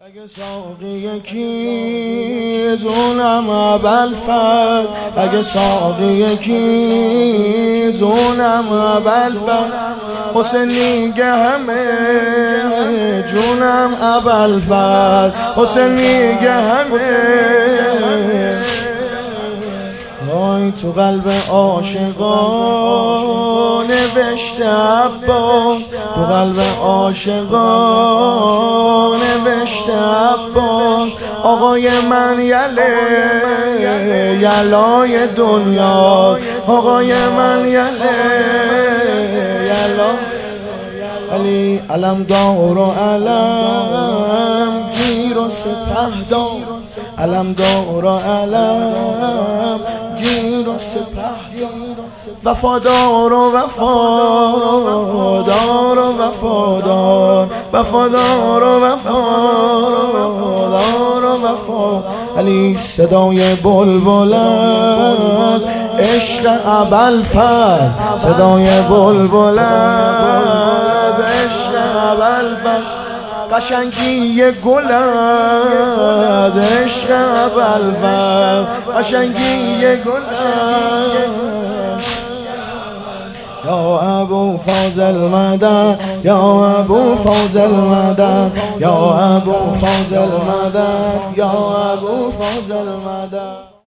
اگه ساقی کیز اونم ابوالفضل، اگه ساقی کیز اونم ابوالفضل، حسینیگه همه جونم ابوالفضل، حسینیگه همه. وای تو قلب عاشقان نوشته عباس، تو قلب عاشقان نوشته عباس، آقای من یلای دنیا، آقای من یلا علی علم دار و علم گیر و سپهدار، علم دار و علم گیر و سپهدار، وفادار و وفادار و وفادار، وفادار و وفادار و وفادار. علی صدای بلبل از عشق ابوالفضل، صدای بلبل از عشق ابوالفضل، قشنگی گل از عشق ابوالفضل، قشنگی گل. یا ابو فاضل مدد، یا ابو فاضل مدد، یا ابو فاضل مدد، یا ابو فاضل مدد.